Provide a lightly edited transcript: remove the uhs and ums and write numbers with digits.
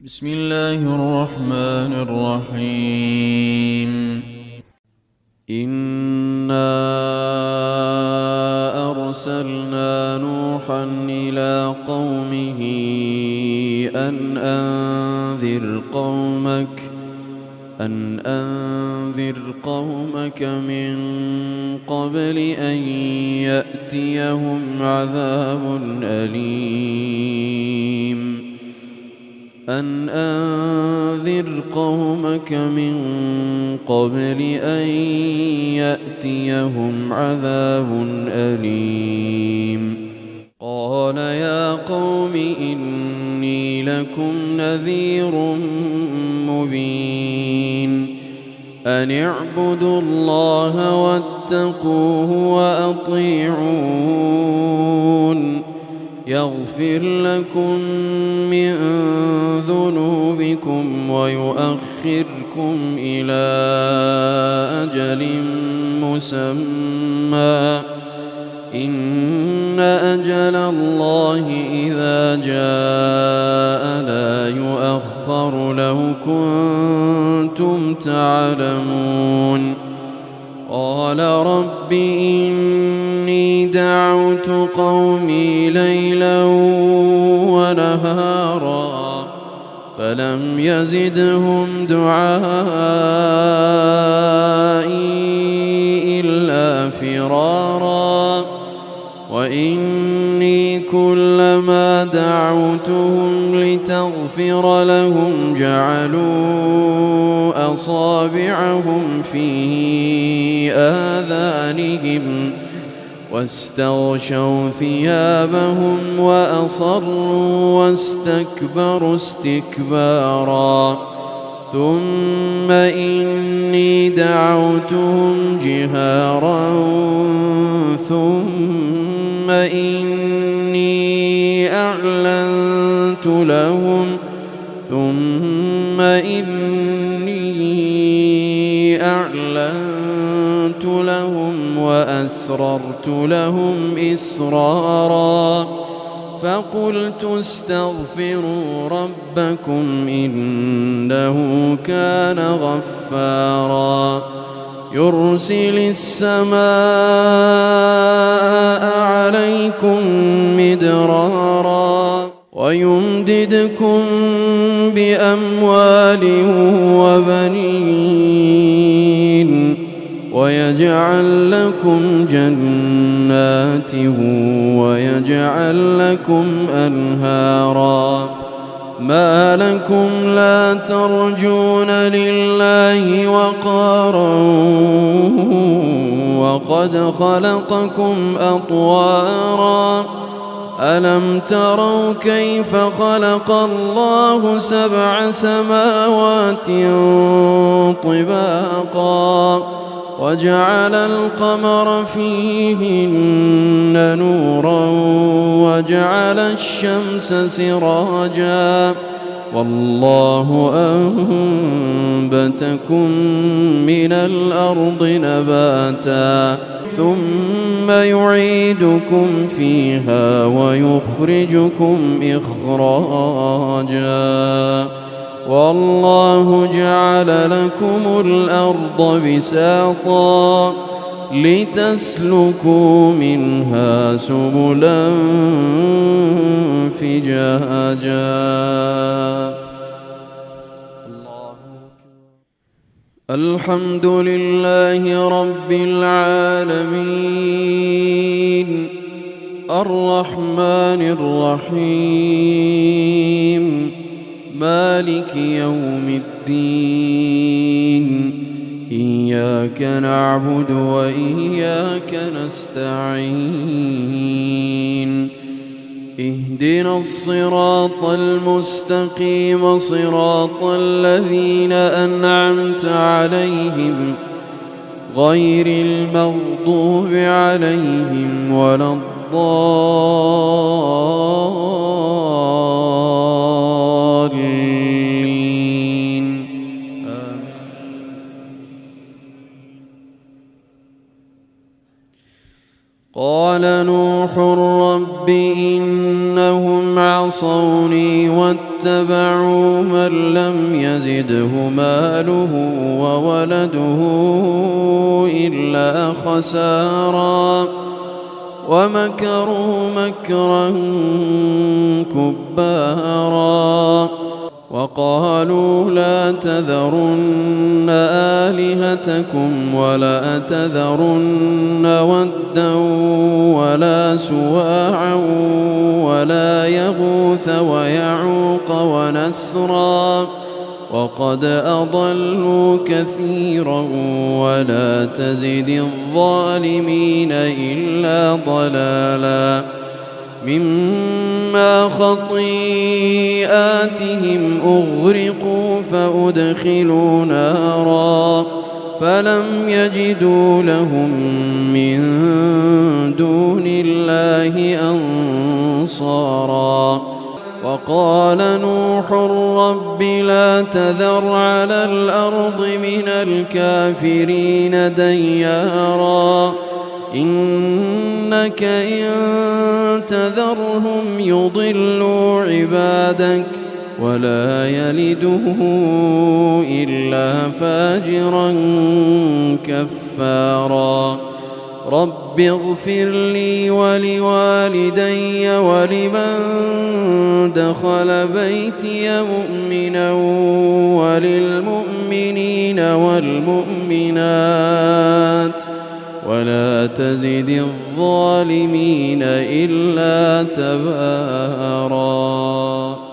بسم الله الرحمن الرحيم. إنا أرسلنا نوحا إلى قومه أن أنذر قومك من قبل أن يأتيهم عذاب أليم قال يا قوم إني لكم نذير مبين أن اعبدوا الله واتقوه وأطيعون يغفر لكم من ذنوبكم ويؤخركم إلى أجل مسمى إن أجل الله إذا جاء لا يؤخر لو كنتم تعلمون. قال رب إني دعوت قومي ليلا ونهارا فلم يزدهم دعائي إلا فرارا وإني كلما دعوتهم لتغفر لهم جعلوا أصابعهم في آذانهم واستغشوا ثيابهم وأصروا واستكبروا استكبارا ثم إني دعوتهم جهارا ثم إني أعلنت لهم وأسررت لهم إسرارا فقلت استغفروا ربكم إنه كان غفارا يرسل السماء عليكم مدرارا ويمددكم بأموال وبنين ويجعل لكم جنات ويجعل لكم أنهارا ما لكم لا ترجون لله وقارا وقد خلقكم أطوارا ألم تروا كيف خلق الله 7 سماوات طباقا وجعل القمر فيهن نورا وجعل الشمس سراجا والله أنبتكم من الأرض نباتا ثم يعيدكم فيها ويخرجكم إخراجا والله جعل لكم الأرض بساطا لتسلكوا منها سبلا فجاجا. الحمد لله رب العالمين الرحمن الرحيم مالك يوم الدين إياك نعبد وإياك نستعين اهدنا الصراط المستقيم صراط الذين أنعمت عليهم غير المغضوب عليهم ولا الضالين آمين. قال نوح رب إنهم عصوني واتبعوا من لم يزده ماله وولده إلا خسارا ومكروا مكرا كبارا وقالوا لا تذرن آلهتكم ولا تذرن ودا ولا سواعا ولا يغوث ويعوق ونسرا وقد أضلوا كثيرا ولا تزد الظالمين إلا ضلالا مما خطيئاتهم أغرقوا فأدخلوا نارا فلم يجدوا لهم من دون الله أنصارا وقال نوح رب لا تذر على الأرض من الكافرين ديارا إنك إن تذرهم يضلوا عبادك ولا يلده إلا فاجرا كفارا رب اغفر لي ولوالدي ولمن دخل بيتي مؤمنا وللمؤمنين والمؤمنات ولا تزد الظالمين إلا تبارا.